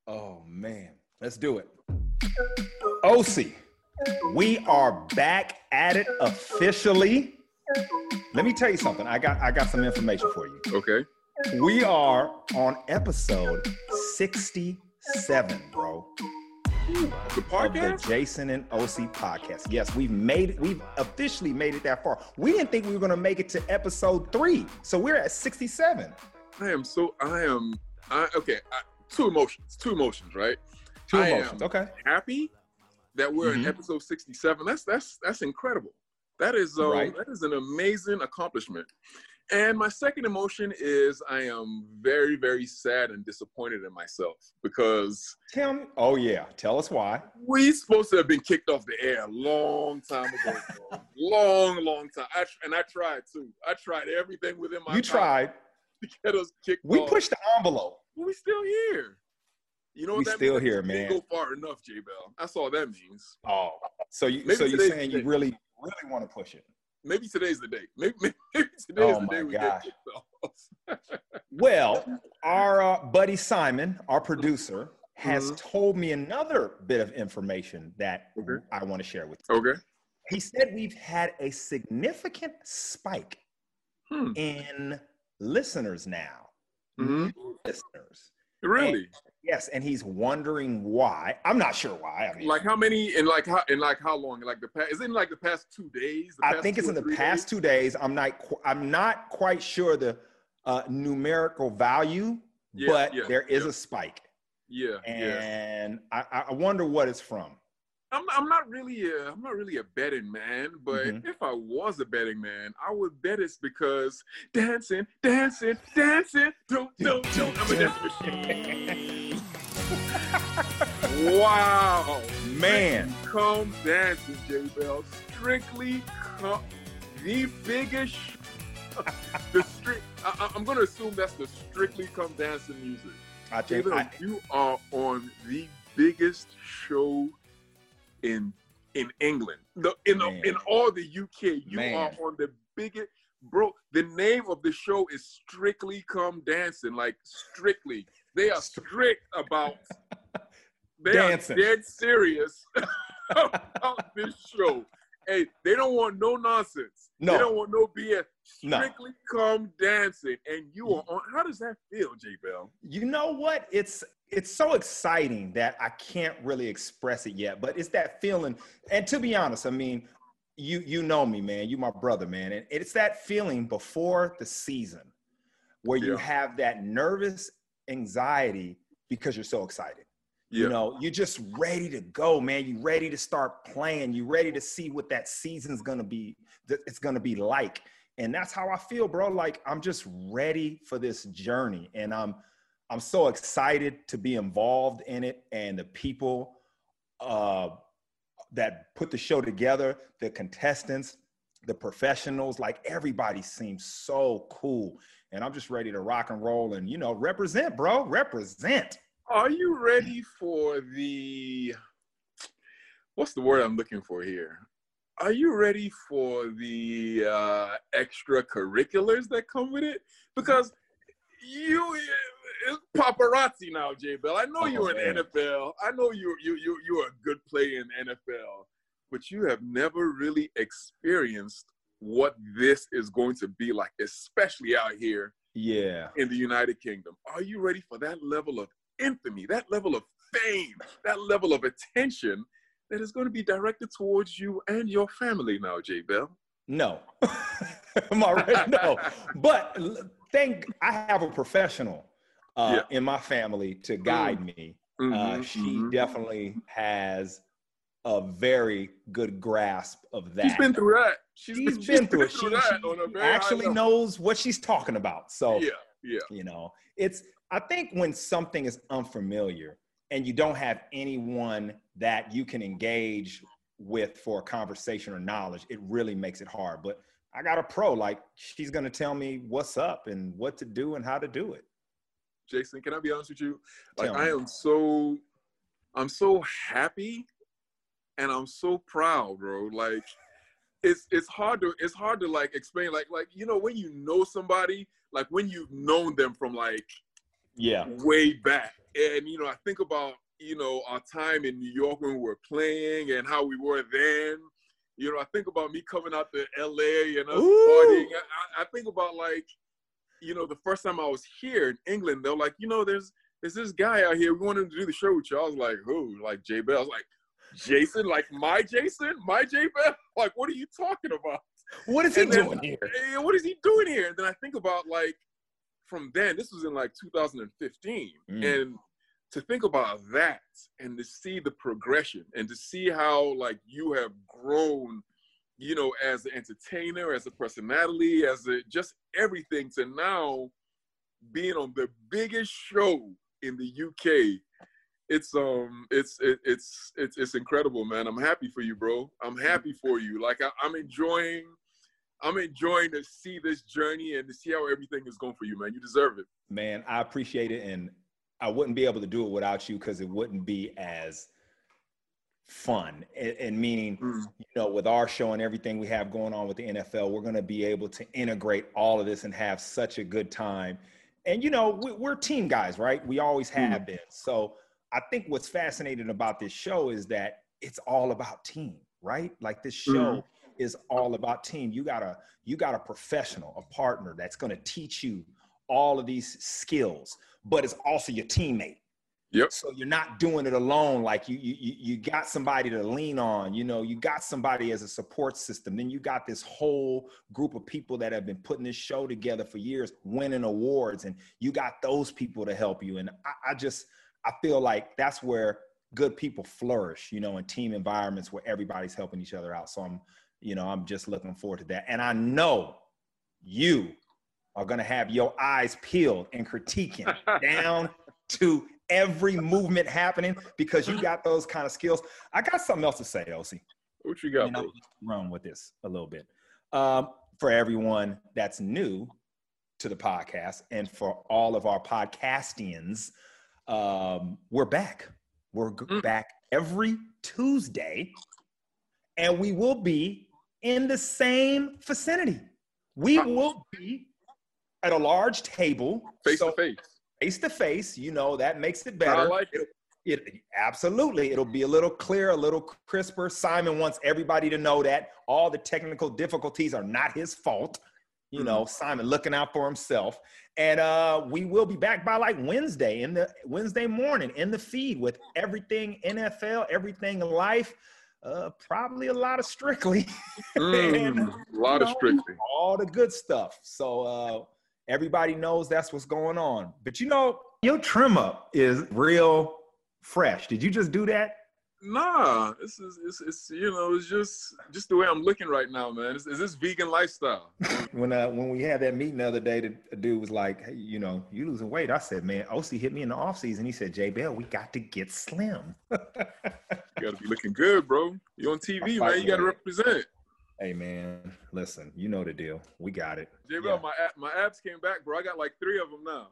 Oh, man. Let's do it. OC, we are back at it officially. Let me tell you something. I got some information for you. Okay. We are on episode 67, bro. The podcast? Of the Jason and OC podcast. Yes, we've officially made it that far. We didn't think we were going to make it to episode 3. So we're at 67. Two emotions, right? Two emotions. Okay. Happy that we're in episode 67. That's incredible. That is an amazing accomplishment. And my second emotion is I am very, very sad and disappointed in myself because tell me. Oh yeah, tell us why. We supposed to have been kicked off the air a long time ago, bro. long time. I tried too. I tried everything within my You tried to get us kicked off. We pushed the envelope. Well, we still here. You know what that still means? here, we man. didn't go far enough, J-Bell. That's all that means. Oh, so you're saying you really want to push it? Maybe today's the day. Maybe today's the day we get kicked off. Well, our buddy Simon, our producer, has told me another bit of information that I want to share with you. Okay. He said we've had a significant spike in listeners now. Listeners. Really? Yes, and he's wondering why. I'm not sure why. I mean, like how many and like how long? Like is it in like the past 2 days? I think it's in the past 2 days. I'm not quite sure the numerical value, but there is a spike. Yeah. And I wonder what it's from. I'm not really a betting man, but if I was a betting man, I would bet it's because dancing, don't. I'm a dance machine. Wow, man! Come dancing, J-Bell. Strictly Come, the biggest. I'm gonna assume that's the Strictly Come Dancing music. J-Bell, you are on the biggest show in England, in all the UK. You are on the biggest, bro. The name of the show is Strictly Come Dancing. Like strictly, they are strict about. They dancing. Are dead serious about this show. Hey, they don't want no nonsense. No. They don't want no BS. Strictly Come Dancing, and you are on. How does that feel, J-Bell? You know what? It's so exciting that I can't really express it yet, but it's that feeling. And to be honest, I mean, you know me, man. You my brother, man. And it's that feeling before the season where you have that nervous anxiety because you're so excited. You know, you're just ready to go, man. You're ready to start playing. You're ready to see what that season's gonna be. It's gonna be like, and that's how I feel, bro. Like I'm just ready for this journey, and I'm so excited to be involved in it. And the people that put the show together, the contestants, the professionals, like everybody seems so cool. And I'm just ready to rock and roll and represent, bro. Represent. Are you ready for what's the word I'm looking for here? Are you ready for the extracurriculars that come with it? Because it's paparazzi now, J-Bell. I know you're in the NFL. I know you're a good player in the NFL, but you have never really experienced what this is going to be like, especially out here in the United Kingdom. Are you ready for that level of infamy, that level of fame, that level of attention that is going to be directed towards you and your family now, J-Bell? No. I'm already no. But I have a professional in my family to guide me. She definitely has a very good grasp of that. She's been through that. She's been through it. She actually knows what she's talking about. So, I think when something is unfamiliar and you don't have anyone that you can engage with for a conversation or knowledge, it really makes it hard. But I got a pro, like she's going to tell me what's up and what to do and how to do it. Jason, can I be honest with you? Like I'm so happy and I'm so proud, bro. Like it's hard to like explain, like when you know somebody, like when you've known them from like way back, And, you know, I think about, you know, our time in New York when we were playing and how we were then. You know, I think about me coming out to LA and us partying. I think about, like, you know, the first time I was here in England, they're like, you know, there's this guy out here. We want him to do the show with you. I was like, who? Like Jay Bell. I was like, Jason? Like my Jason? My Jay Bell? Like, what are you talking about? What is he doing here? What is he doing here? And then I think about, like, from then, this was in like 2015. And to think about that and to see the progression and to see how, like, you have grown, you know, as an entertainer, as a personality, as a just everything, to now being on the biggest show in the UK. It's incredible, man. I'm happy for you, bro. I'm happy for you. Like, I'm enjoying to see this journey and to see how everything is going for you, man. You deserve it. Man, I appreciate it. And I wouldn't be able to do it without you, because it wouldn't be as fun. And meaning, you know, with our show and everything we have going on with the NFL, we're going to be able to integrate all of this and have such a good time. And, you know, we're team guys, right? We always have been. So I think what's fascinating about this show is that it's all about team, right? Like, this show is all about team. You got a professional, a partner that's going to teach you all of these skills, but it's also your teammate. Yep. So you're not doing it alone. Like, you got somebody to lean on, you know, you got somebody as a support system. Then you got this whole group of people that have been putting this show together for years, winning awards, and you got those people to help you. And I feel like that's where good people flourish, you know, in team environments where everybody's helping each other out. So I'm just looking forward to that. And I know you are going to have your eyes peeled and critiquing down to every movement happening, because you got those kind of skills. I got something else to say, OC. What you got, bro? Run with this a little bit. For everyone that's new to the podcast, and for all of our podcastians, we're back. We're back every Tuesday, and we will be in the same vicinity. We will be at a large table. Face to face. Face to face, you know, that makes it better. I like it. Absolutely. It'll be a little clearer, a little crisper. Simon wants everybody to know that all the technical difficulties are not his fault. You know, Simon looking out for himself. And we will be back by like Wednesday morning in the feed with everything NFL, everything life, probably a lot of Strictly. And, a lot of Strictly. All the good stuff. So everybody knows that's what's going on. But, you know, your trim up is real fresh. Did you just do that? Nah, it's you know, it's just the way I'm looking right now, man. Is this vegan lifestyle? When we had that meeting the other day, the dude was like, hey, you know, you losing weight. I said, man, OC hit me in the off season. He said, Jay Bell, we got to get slim. You got to be looking good, bro. You on TV, man. You got to represent. Hey, man, listen, you know the deal. We got it. Jay Bell, my abs came back, bro. I got like 3 of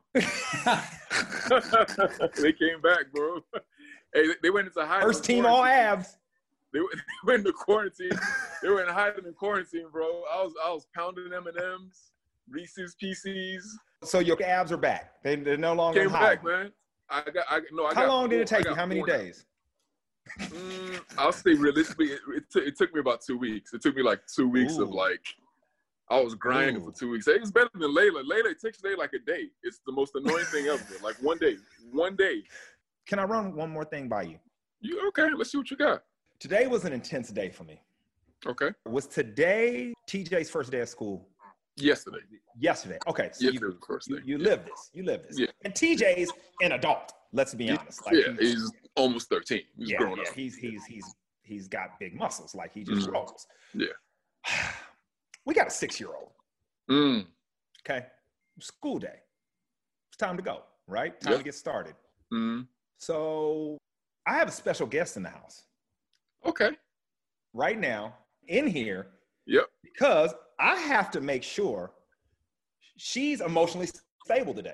them now. They came back, bro. Hey, they went into hiding. First team all abs. They went into quarantine. They were in hiding in quarantine, bro. I was pounding M&Ms, Reese's Pieces. So your abs are back. They're no longer came back, man. How long did it take you? How many days? I'll say realistically, it took me about 2 weeks. It took me like 2 weeks of like, I was grinding for 2 weeks. It was better than Layla. Layla, it takes Layla like a day. It's the most annoying thing ever. Like one day. Can I run one more thing by you? You okay? Let's see what you got. Today was an intense day for me. Okay. Was today TJ's first day of school? Yesterday. Okay. So yesterday was the first day. You live this. You live this. Yeah. And TJ's an adult. Let's be honest. Like, he's almost 13. He's grown up. He's got big muscles. Like he just rolls. Yeah. We got a 6-year-old. Okay. School day. It's time to go, right? Time to get started. So I have a special guest in the house. Okay. Right now, in here. Yep. Because I have to make sure she's emotionally stable today.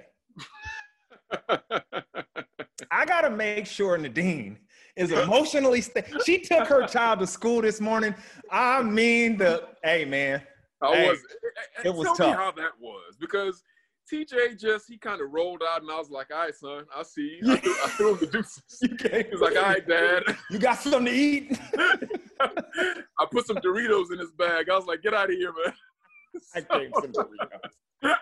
I got to make sure Nadine is emotionally stable. She took her child to school this morning. I mean, hey, man. It was tough. Tell me how that was. Because TJ he kind of rolled out, and I was like, all right, son, I'll see you. I threw him the deuces. He's like, all right, Dad. You got something to eat? I put some Doritos in his bag. I was like, get out of here, man. I gave some Doritos.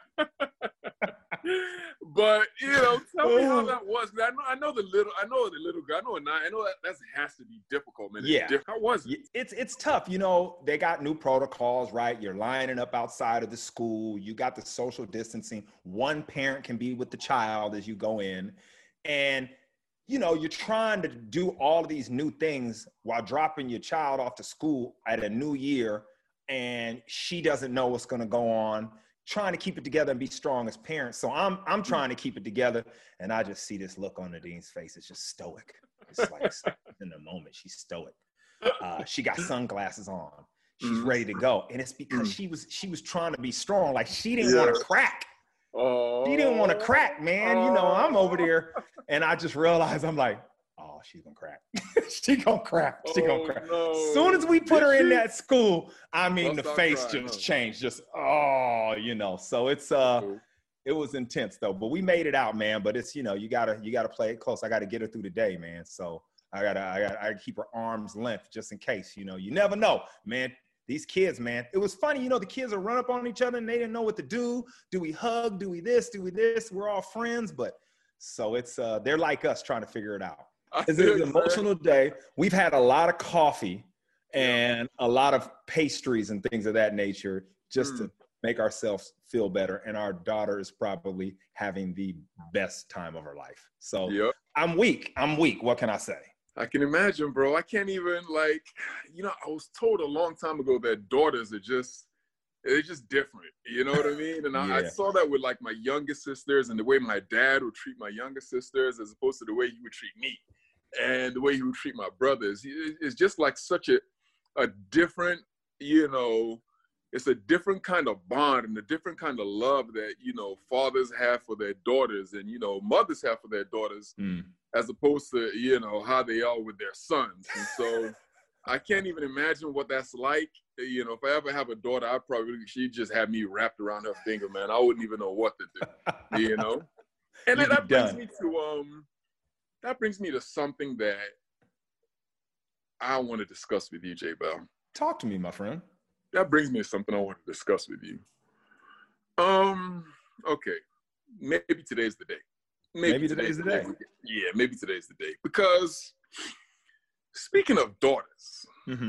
But tell me how that was. I know the little guy. I know that has to be difficult, man. Yeah. How was it? It's tough. They got new protocols, right? You're lining up outside of the school. You got the social distancing. One parent can be with the child as you go in, and you're trying to do all of these new things while dropping your child off to school at a new year, and she doesn't know what's going to go on. Trying to keep it together and be strong as parents. So I'm trying to keep it together, and I just see this look on Nadine's face. It's just stoic. It's like in the moment, she's stoic. She got sunglasses on. She's ready to go, and it's because she was trying to be strong. Like she didn't want to crack. Oh, she didn't want to crack, man. I'm over there, and I just realized I'm like, oh, she's gonna crack. She gonna crack. She gonna crack. No. As soon as we put her in that school, the face just changed. Just So it's it was intense though. But we made it out, man. But it's you gotta play it close. I gotta get her through the day, man. So I gotta keep her arm's length just in case. You never know, man. These kids, man. It was funny, the kids will run up on each other and they didn't know what to do. Do we hug? Do we this? Do we this? We're all friends, but so it's they're like us trying to figure it out. It's an emotional day. We've had a lot of coffee and a lot of pastries and things of that nature just to make ourselves feel better. And our daughter is probably having the best time of her life. So I'm weak. What can I say? I can imagine, bro. I can't even I was told a long time ago that daughters are just different. You know what I mean? And I saw that with like my younger sisters and the way my dad would treat my younger sisters as opposed to the way he would treat me. And the way he would treat my brothers, it's just like such a different, it's a different kind of bond and a different kind of love that, fathers have for their daughters and, mothers have for their daughters as opposed to, how they are with their sons. And so I can't even imagine what that's like. If I ever have a daughter, she'd just have me wrapped around her finger, man. I wouldn't even know what to do, And then that brings me to something that I want to discuss with you, J Bell. Talk to me, my friend. That brings me to something I want to discuss with you. Okay. Maybe today's the day. Maybe today's the day. Yeah, maybe today's the day. Because speaking of daughters,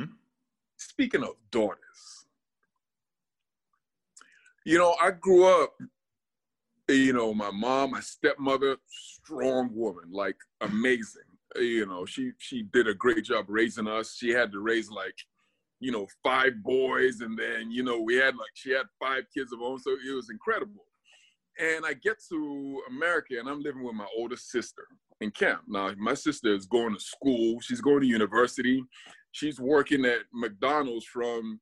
I grew up, my mom, my stepmother, strong woman, like amazing. She did a great job raising us. She had to raise 5 boys, and then, she had 5 kids of her own, so it was incredible. And I get to America, and I'm living with my older sister in camp. Now, my sister is going to school. She's going to university. She's working at McDonald's from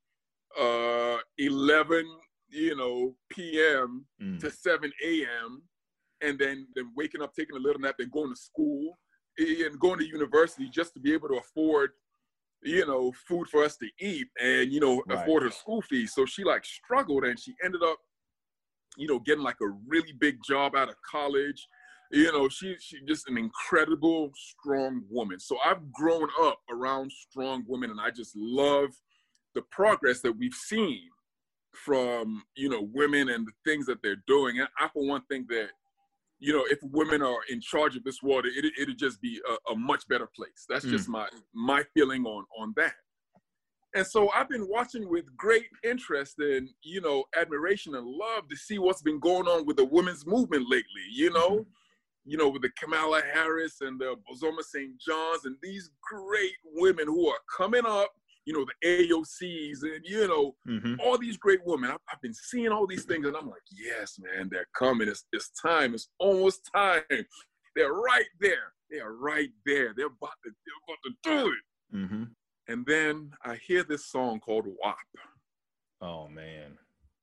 11 p.m. to 7 a.m. and then waking up, taking a little nap, then going to school and going to university just to be able to afford, food for us to eat and, afford her school fees. So she struggled, and she ended up, getting a really big job out of college. She just an incredible, strong woman. So I've grown up around strong women, and I just love the progress that we've seen from, women and the things that they're doing. And I, for one, think that, if women are in charge of this world, it'd just be a much better place. That's just my feeling on that. And so I've been watching with great interest and, admiration and love to see what's been going on with the women's movement lately, with the Kamala Harris and the Bozoma St. John's and these great women who are coming up, the AOCs and, all these great women. I've been seeing all these things, and I'm like, yes, man, they're coming. It's time. It's almost time. They're right there. They are right there. They're about to do it. Mm-hmm. And then I hear this song called WAP. Oh, man.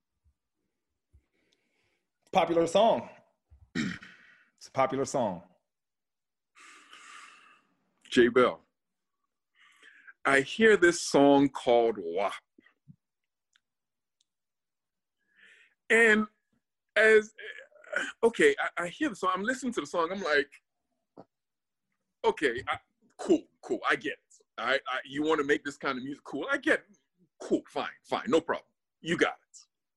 Popular song. It's a popular song. J Bell, I hear this song called WAP. And as okay, I hear the song. I'm listening to the song. I'm like, okay, cool. I get it. All right, you want to make this kind of music? Cool. I get it. Cool. Fine. No problem. You got it.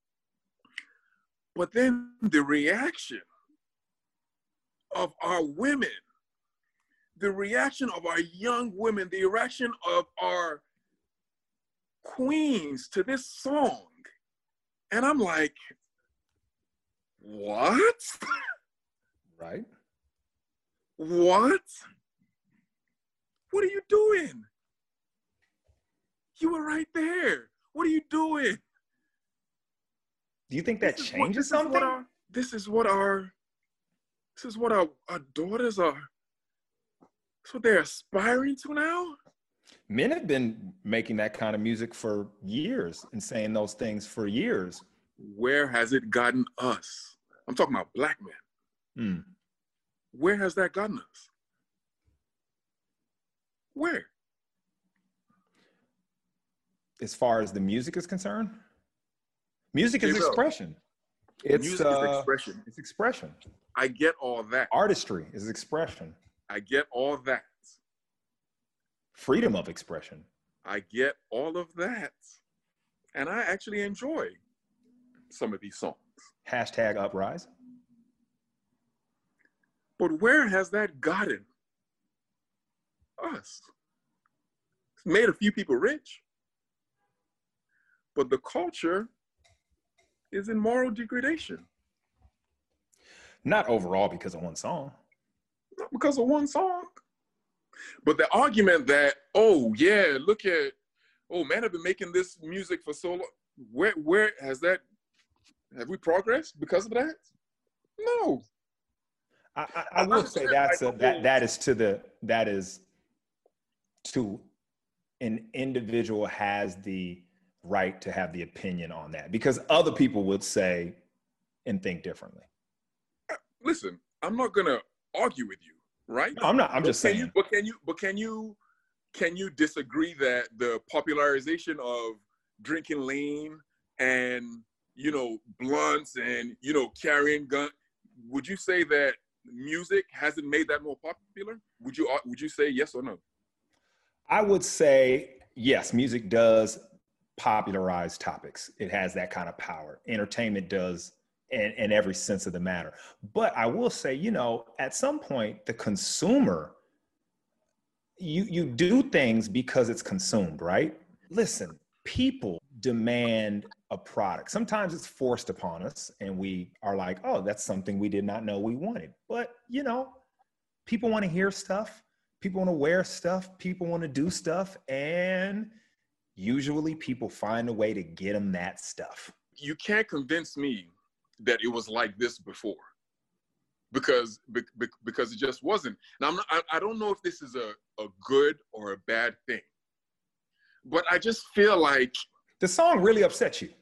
But then the reaction of our women, the reaction of our young women, the reaction of our queens to this song. And I'm like, what? Right. What? What are you doing? You were right there. What are you doing? Do you think that changes something? This is what our daughters are. That's what they're aspiring to now. Men have been making that kind of music for years and saying those things for years. Where has it gotten us? I'm talking about black men. Where has that gotten us? Where? As far as the music is concerned? Music is expression. Music is expression. It's expression. I get all that. Artistry is expression. I get all that. Freedom of expression. I get all of that. And I actually enjoy some of these songs. Hashtag uprise. But where has that gotten us? It's made a few people rich. But the culture is in moral degradation. Not overall because of one song. Not because of one song. But the argument that, oh yeah, look at, oh man, I've been making this music for so long. Where has that, have we progressed because of that? No. I will say that is to an individual has the right to have the opinion on that, because other people would say and think differently. Listen, I'm not gonna argue with you, right? No, I'm not. I'm just saying. Can you disagree that the popularization of drinking lean and blunts and carrying gun? Would you say that music hasn't made that more popular? Would you say yes or no? I would say yes. Music does popularize topics. It has that kind of power. Entertainment does in every sense of the matter. But I will say, at some point, the consumer, you do things because it's consumed, right? Listen, people demand a product. Sometimes it's forced upon us and we are like, oh, that's something we did not know we wanted. But, people want to hear stuff. People want to wear stuff. People want to do stuff. And usually people find a way to get them that stuff. You can't convince me that it was like this before, because it just wasn't. Now, I don't know if this is a good or a bad thing, but I just feel like the song really upset you.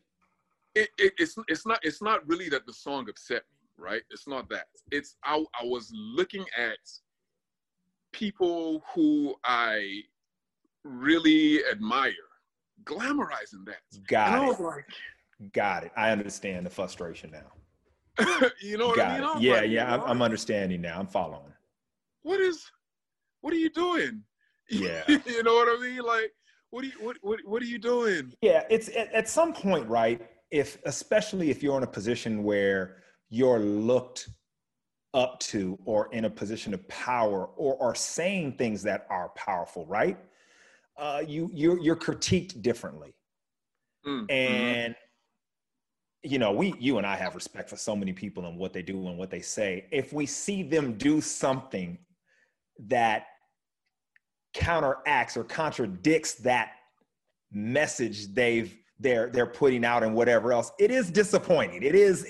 It's not really that the song upset me, right? It's not that. It's I was looking at people who I really admire glamorizing that. Got it. I understand the frustration now. You know what I mean? Yeah. I'm understanding now. I'm following. What are you doing? Yeah. You know what I mean? Like, what are you doing? Yeah, it's at some point, right? Especially if you're in a position where you're looked up to or in a position of power or are saying things that are powerful, right? You're critiqued differently. And you and I have respect for so many people and what they do and what they say. If we see them do something that counteracts or contradicts that message they're putting out and whatever else, it is disappointing.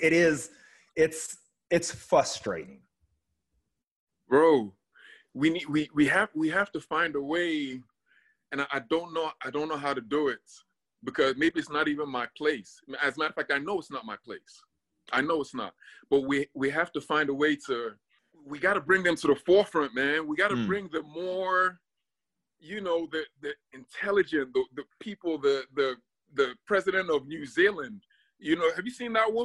It's frustrating. Bro, we have to find a way, and I don't know how to do it, because maybe it's not even my place. As a matter of fact, I know it's not my place. I know it's not. But we have to find a way we got to bring them to the forefront, man. We got to bring the more, the intelligent, the people, the president of New Zealand. Have you seen that woman?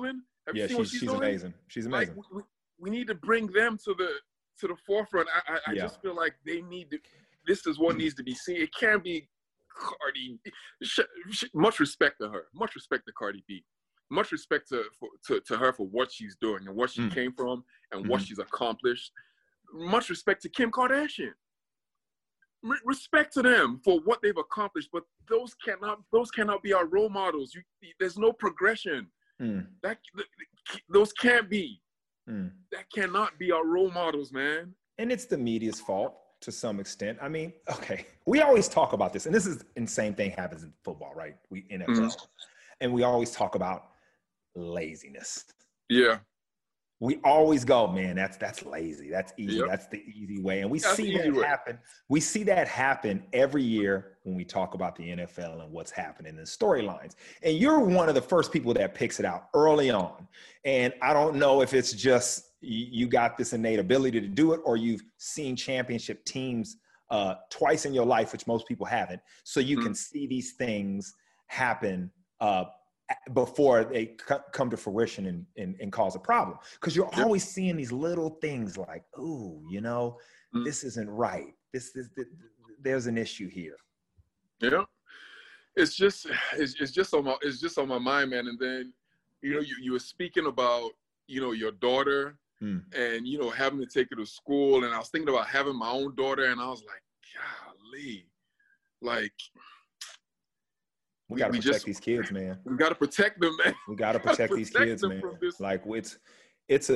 Have you seen what she's doing? Amazing. She's amazing. Like, we need to bring them to the forefront. I just feel like they need to. This is what needs to be seen. It can't be Cardi. Much respect to her. Much respect to Cardi B. Much respect to her for what she's doing and what she came from and what she's accomplished. Much respect to Kim Kardashian. Respect to them for what they've accomplished, but those cannot be our role models. There's no progression. Those can't be. That cannot be our role models, man. And it's the media's fault to some extent. I mean, okay, we always talk about this, and this is the same thing happens in football, right? We NFL, and we always talk about laziness. Yeah. We always go, man, that's lazy. That's easy. Yep. That's the easy way. And we see that happen. We see that happen every year when we talk about the NFL and what's happening in the storylines. And you're one of the first people that picks it out early on. And I don't know if it's just you got this innate ability to do it, or you've seen championship teams twice in your life, which most people haven't. So you can see these things happen before they come to fruition and cause a problem. Because you're always seeing these little things like, ooh, this isn't right. There's an issue here. Yeah. It's just on my mind, man. And then, you were speaking about, your daughter and, having to take her to school. And I was thinking about having my own daughter, and I was like, golly, like, we got to protect these kids, man. We got to protect them, man. We got to protect these kids, man. Like it's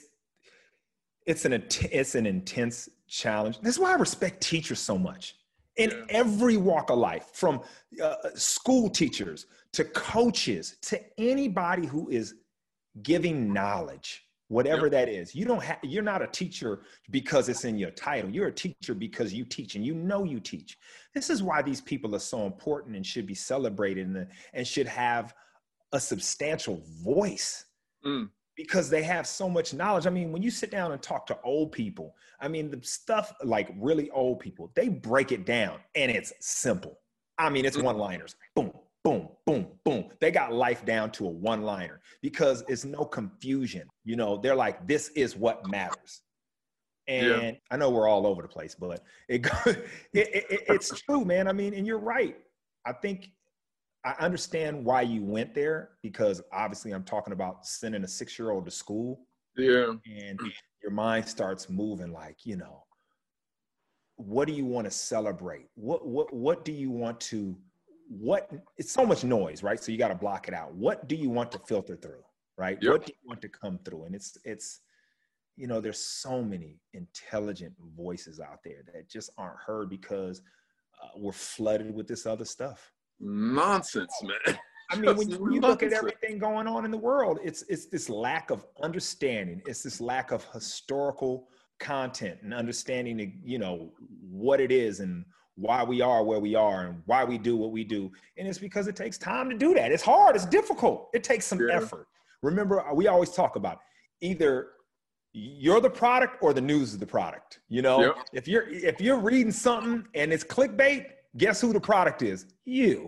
an intense challenge. That's why I respect teachers so much in every walk of life, from school teachers to coaches to anybody who is giving knowledge. Whatever that is, you're not a teacher because it's in your title. You're a teacher because you teach, and you teach. This is why these people are so important and should be celebrated and should have a substantial voice because they have so much knowledge. I mean, when you sit down and talk to old people, I mean, the stuff like really old people, they break it down and it's simple. I mean, it's one-liners. Boom. Boom, boom, boom. They got life down to a one-liner because it's no confusion. They're like, this is what matters. And I know we're all over the place, but it's true, man. I mean, and you're right. I think I understand why you went there, because obviously I'm talking about sending a 6-year-old to school. Yeah. And your mind starts moving like, what do you want to celebrate? What do you want to it's so much noise, right? So you got to block it out. What do you want to filter through, right? Yep. What do you want to come through? And it's there's so many intelligent voices out there that just aren't heard because we're flooded with this other stuff. Nonsense, man. I mean, when you look at everything going on in the world, it's this lack of understanding. It's this lack of historical content and understanding, what it is and why we are where we are and why we do what we do. And it's because it takes time to do that. It's hard. It's difficult. It takes some effort. Remember, we always talk about either you're the product or the news is the product. If you're reading something and it's clickbait, guess who the product is? You.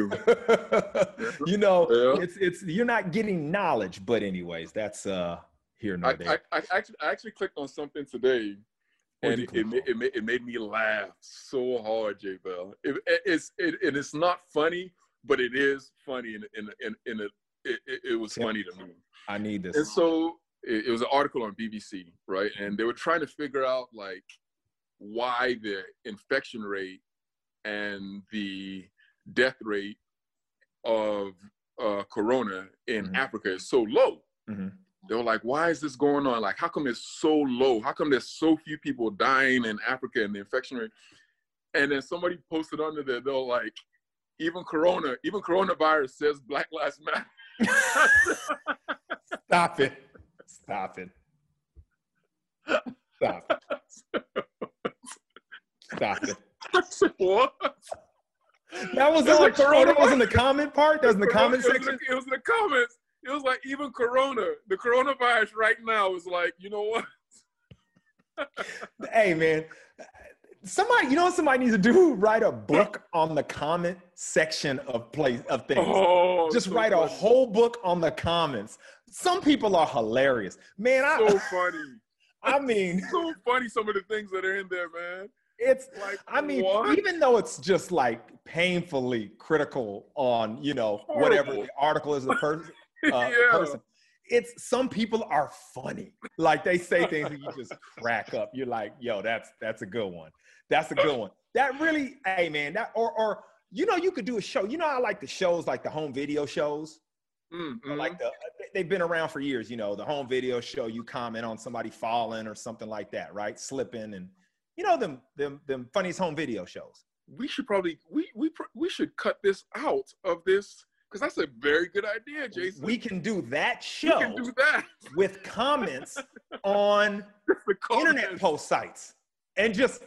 It's you're not getting knowledge. But anyways, that's here nor there. I actually clicked on something today. And it made me laugh so hard, J Bell. It's not funny, but it is funny, and it was funny to me. I need this. And so it was an article on BBC, right? And they were trying to figure out like why the infection rate and the death rate of corona in Africa is so low. They were like, why is this going on? Like, how come it's so low? How come there's so few people dying in Africa and the infection rate? And then somebody posted under there, they're like, even coronavirus says Black Lives Matter. Stop it. What? That was on Corona. Was in the comment part? That was in the comment section? It was in the comments. It was like, even the coronavirus right now is like, you know what? Hey, man, Somebody, you know what somebody needs to do? Write a book on the comment section of things. Just write a whole book on the comments. Some people are hilarious. Man, so funny. I mean, so funny some of the things that are in there, man. It's like, I mean, what? Even though it's just like painfully critical on, you know, whatever the article is, the person, person, it's, some people are funny. Like they say things and you just crack up. You're like, yo, that's a good one. That's a good one. That really, hey man, that, or, you know, you could do a show. You know, I like the shows, like the home video shows. Mm-hmm. Like they've been around for years, you know, the home video show, you comment on somebody falling or something like that, right? Slipping, and you know, them funniest home video shows. We should probably, we should cut this out of this, because that's a very good idea, Jason. We can do that show. We can do that with comments on internet post sites, and just,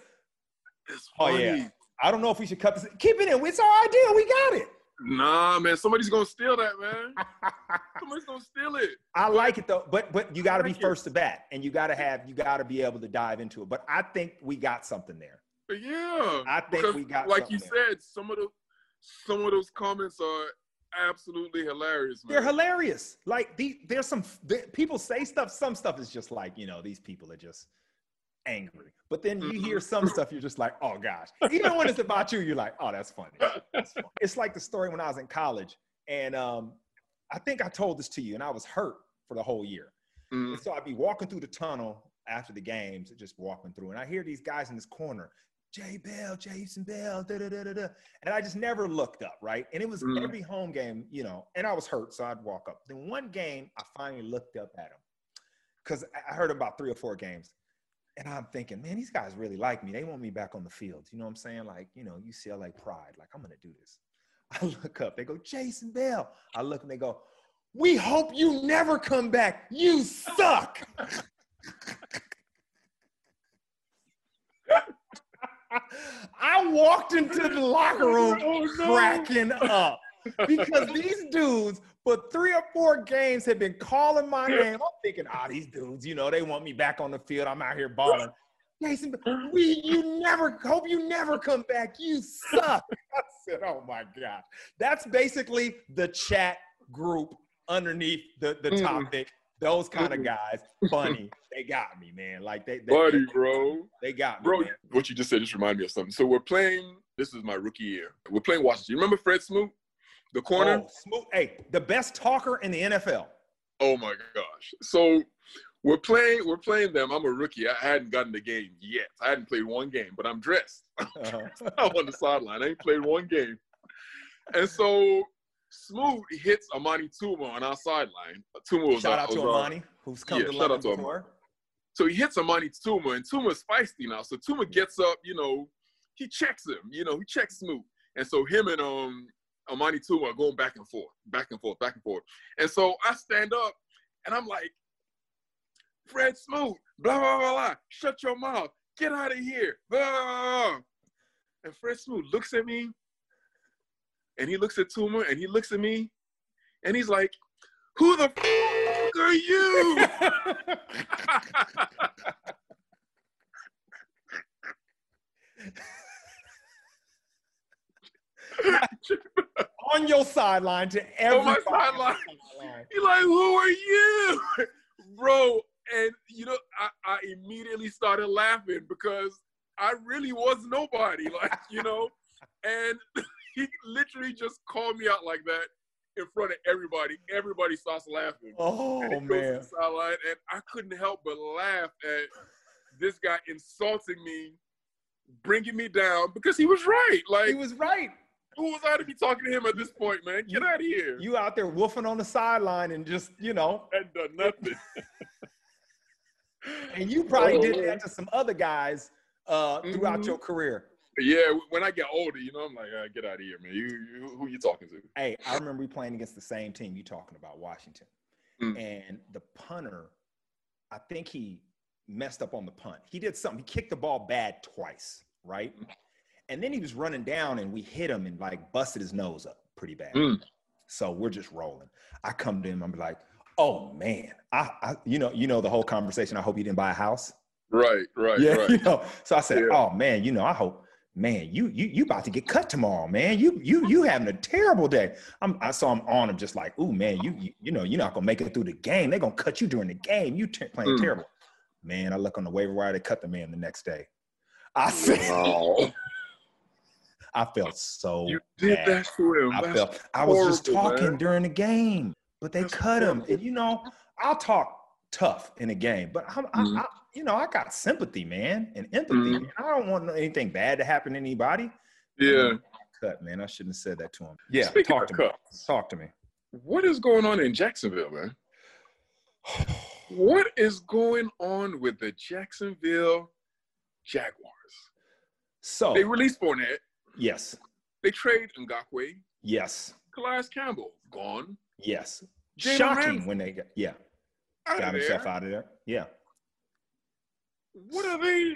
oh yeah, I don't know if we should cut this. Keep it in. It's our idea. We got it. Nah, man, somebody's gonna steal that, man. Somebody's gonna steal it. I like it though, but you got to be first to bat, and you got to be able to dive into it. But I think we got something there. Yeah, I think we got. Like you said, some of those comments are absolutely hilarious, man. They're hilarious. Like there's some people say stuff. Some stuff is just like, you know, these people are just angry. But then you hear some stuff, you're just like, oh gosh. Even when it's about you, you're like, oh, that's funny. That's funny. It's like the story when I was in college, and I think I told this to you, and I was hurt for the whole year. And so I'd be walking through the tunnel after the games, just walking through, and I hear these guys in this corner, Jay Bell, Jason Bell, da da da da da, and I just never looked up, right? And it was every home game, you know, and I was hurt, so I'd walk up. Then one game, I finally looked up at him, because I heard about 3 or 4 games. And I'm thinking, man, these guys really like me. They want me back on the field. You know what I'm saying? Like, you know, UCLA pride. Like, I'm going to do this. I look up. They go, Jason Bell. I look and they go, we hope you never come back. You suck. I walked into the locker room cracking up, because these dudes for 3 or 4 games had been calling my name. I'm thinking, these dudes, you know, they want me back on the field. I'm out here balling. Jason, hope you never come back. You suck. I said, oh my gosh. That's basically the chat group underneath the topic. Those kind of guys, funny. They got me, man. Like buddy, bro. They got me, bro. Man. What you just said just reminded me of something. So we're playing. This is my rookie year. We're playing Washington. You remember Fred Smoot, the corner? Oh, Smoot, hey, the best talker in the NFL. Oh my gosh. So we're playing them. I'm a rookie. I hadn't gotten the game yet. I hadn't played one game, but I'm dressed. I'm on the sideline. I ain't played one game. And so Smoot hits Amani Toomer on our sideline. Shout out to Amani, who's come to London before. So he hits Amani Toomer, and Toomer's feisty now. So Toomer gets up, you know, he checks him, you know, he checks Smoot. And so him and Amani Toomer are going back and forth, back and forth, back and forth. And so I stand up, and I'm like, Fred Smoot, blah, blah, blah, blah, shut your mouth, get out of here, blah, blah, blah. And Fred Smoot looks at me, and he looks at Toomer, and he looks at me, and he's like, who the f*** are you? On your sideline to every. On my sideline. He's like, who are you? Bro, and you know, I immediately started laughing because I really was nobody, like, you know, and he literally just called me out like that in front of everybody. Everybody starts laughing. Oh, man. And I couldn't help but laugh at this guy insulting me, bringing me down, because he was right. Like, he was right. Who was I to be talking to him at this point, man? Get out of here. You out there woofing on the sideline and just, you know. Hadn't done nothing. And you probably did that to some other guys throughout your career. Yeah, when I get older, you know, I'm like, get out of here, man. You who you talking to? Hey, I remember we playing against the same team you talking about, Washington. And the punter, I think he messed up on the punt. He did something. He kicked the ball bad twice, right? And then he was running down, and we hit him and like busted his nose up pretty bad. So we're just rolling. I come to him, I'm like, oh man, I you know the whole conversation. I hope you didn't buy a house. Right. Yeah, you know. So I said, oh man, you know, I hope, man, you about to get cut tomorrow, man. You having a terrible day. I saw him on him just like, ooh, man, you know, you're not gonna make it through the game. They're gonna cut you during the game. You playing terrible. Man, I look on the waiver wire, they cut the man the next day. I said, I felt so You did bad. that to him. I was just talking during the game, but they cut him. And you know, I'll talk tough in a game, but I you know, I got sympathy, man, and empathy. Man. I don't want anything bad to happen to anybody. Yeah. Cut, man. I shouldn't have said that to him. Yeah. Speaking talk to me. What is going on in Jacksonville, man? What is going on with the Jacksonville Jaguars? So they released Fournette. Yes. They trade Ngakoue. Yes. Calais Campbell gone. Yes. Jalen Shocking Ramsey. when they got himself out of there. Yeah. What are they?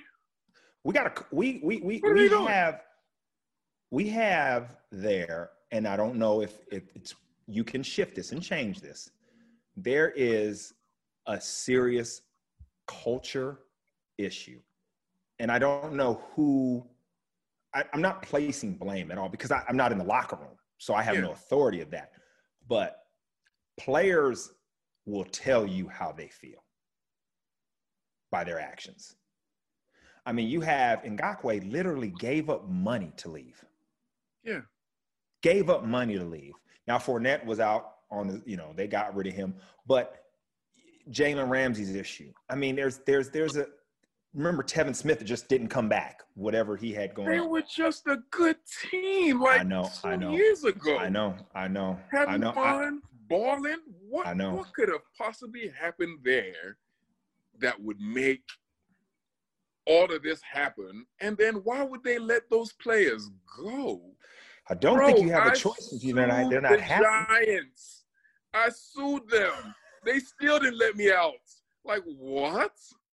We have there, and I don't know if it's you can shift this and change this. There is a serious culture issue, and I don't know who. I'm not placing blame at all because I'm not in the locker room, so I have no authority of that. But players will tell you how they feel by their actions. I mean, you have Ngakoue literally gave up money to leave. Yeah. Gave up money to leave. Now, Fournette was out on the, you know, they got rid of him. But Jalen Ramsey's issue. I mean, there's a, remember Tevin Smith just didn't come back, whatever he had going on. They were just a good team like 2 years ago. I know. Having fun, balling. What could have possibly happened there that would make all of this happen? And then why would they let those players go? I don't think you have a choice if they're not happy. Giants. I sued them. They still didn't let me out. Like, what?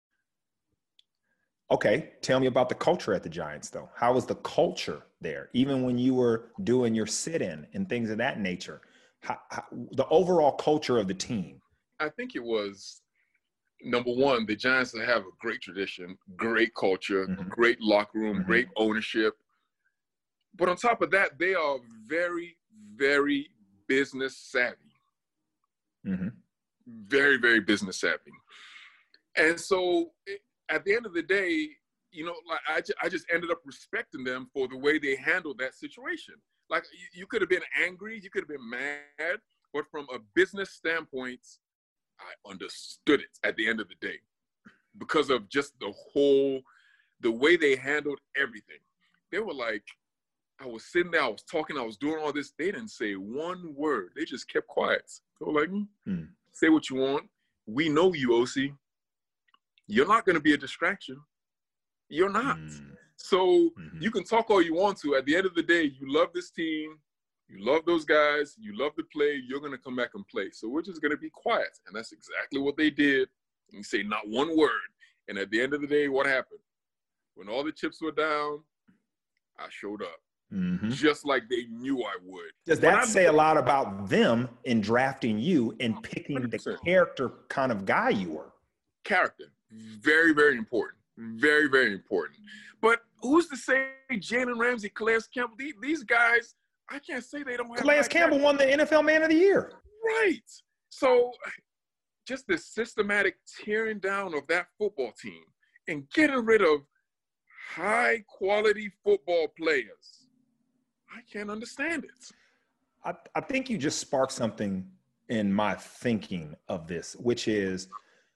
Okay, tell me about the culture at the Giants, though. How was the culture there? Even when you were doing your sit-in and things of that nature, how, the overall culture of the team? I think it was, number one, the Giants have a great tradition, great culture, great locker room, great ownership. But on top of that, they are very, very business savvy. Very, very business savvy. And so at the end of the day, you know, like I just ended up respecting them for the way they handled that situation. Like, you could have been angry, you could have been mad, but from a business standpoint, I understood it at the end of the day because of just the way they handled everything. They were like, I was sitting there, I was talking, I was doing all this. They didn't say one word. They just kept quiet. They were like, say what you want. We know you, OC. You're not going to be a distraction. You're not. So you can talk all you want to. At the end of the day, you love this team. You love those guys. You love to play. You're going to come back and play. So we're just going to be quiet. And that's exactly what they did. And you say not one word. And at the end of the day, what happened? When all the chips were down, I showed up. Just like they knew I would. Does that say a lot about them in drafting you and picking 100%. The character kind of guy you were? Character. Very, very important. Very, very important. But who's to say Jalen Ramsey, Calais Campbell, these guys, I can't say they don't have. Calais Campbell won the NFL Man of the Year. Right. So just the systematic tearing down of that football team and getting rid of high-quality football players, I can't understand it. I think you just sparked something in my thinking of this, which is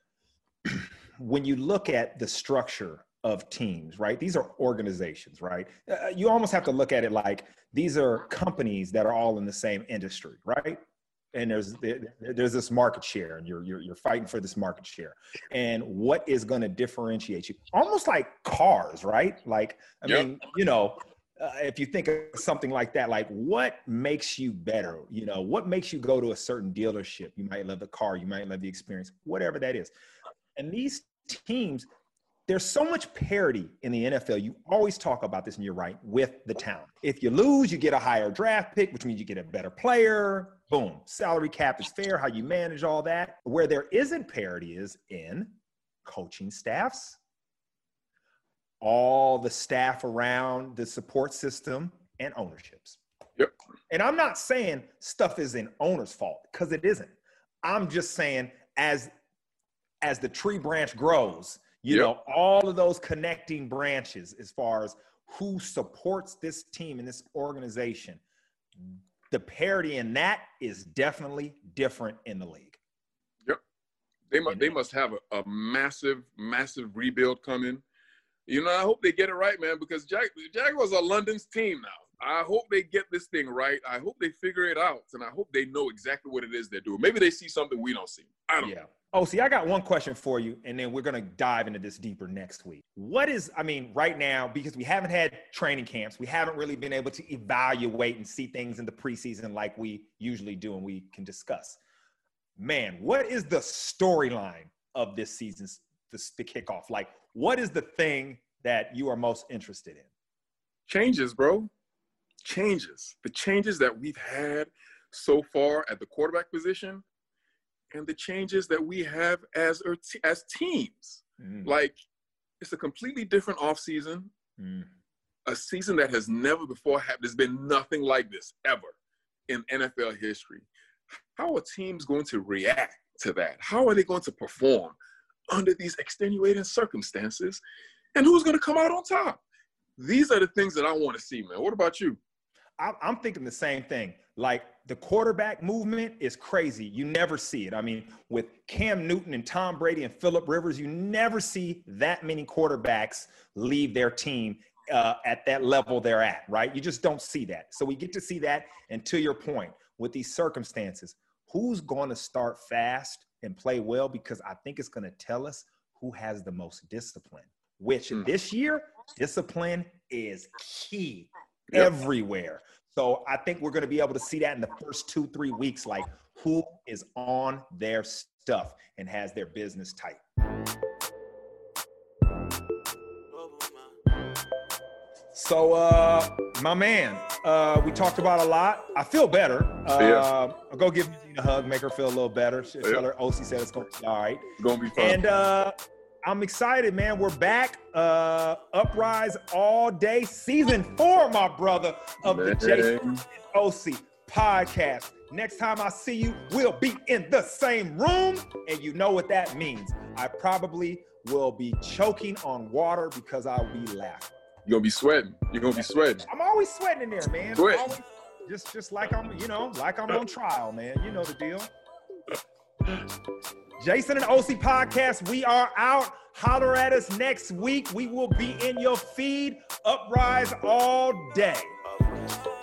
when you look at the structure of teams, right? These are organizations, right? You almost have to look at it like these are companies that are all in the same industry, right? And there's this market share, and you're fighting for this market share. And what is going to differentiate you? Almost like cars, right? Like, I mean, you know, if you think of something like that, like what makes you better? You know, what makes you go to a certain dealership? You might love the car, you might love the experience, whatever that is. And these teams, there's so much parity in the NFL. You always talk about this, and you're right, with the talent. If you lose, you get a higher draft pick, which means you get a better player. Boom. Salary cap is fair, how you manage all that. Where there isn't parity is in coaching staffs, all the staff around the support system and ownerships. Yep. And I'm not saying stuff is an owner's fault, because it isn't. I'm just saying as the tree branch grows, you know, all of those connecting branches as far as who supports this team and this organization, the parity in that is definitely different in the league. Yep. They must have a massive rebuild coming. You know, I hope they get it right, man, because Jaguars are London's team now. I hope they get this thing right. I hope they figure it out, and I hope they know exactly what it is they're doing. Maybe they see something we don't see. I don't know. Oh, see, I got one question for you, and then we're going to dive into this deeper next week. Right now, because we haven't had training camps, we haven't really been able to evaluate and see things in the preseason like we usually do and we can discuss. Man, what is the storyline of this season, the kickoff? Like, what is the thing that you are most interested in? Changes, bro. Changes. The changes that we've had so far at the quarterback position and the changes that we have as teams. Like, it's a completely different offseason, a season that has never before happened. There's been nothing like this ever in NFL history. How are teams going to react to that? How are they going to perform under these extenuating circumstances? And who's going to come out on top? These are the things that I want to see, man. What about you? I'm thinking the same thing. Like, the quarterback movement is crazy. You never see it. I mean, with Cam Newton and Tom Brady and Phillip Rivers, you never see that many quarterbacks leave their team at that level they're at, right? You just don't see that. So we get to see that. And to your point, with these circumstances, who's going to start fast and play well? Because I think it's going to tell us who has the most discipline, which this year, discipline is key everywhere. So I think we're going to be able to see that in the first 2-3 weeks, like who is on their stuff and has their business tight. So, my man, we talked about a lot. I feel better. I'll go give Nadine a hug, make her feel a little better. Tell her OC said it's going to be all right. It's going to be fun. And I'm excited, man. We're back. Uprise All Day, Season 4, my brother, of the Jason and OC podcast. Next time I see you, we'll be in the same room, and you know what that means. I probably will be choking on water because I'll be laughing. You're going to be sweating. You're going to be sweating. I'm always sweating in there, man. Sweating. Just like I'm on trial, man. You know the deal. Jason and OC podcast, we are out. Holler at us next week. We will be in your feed. Uprise all day.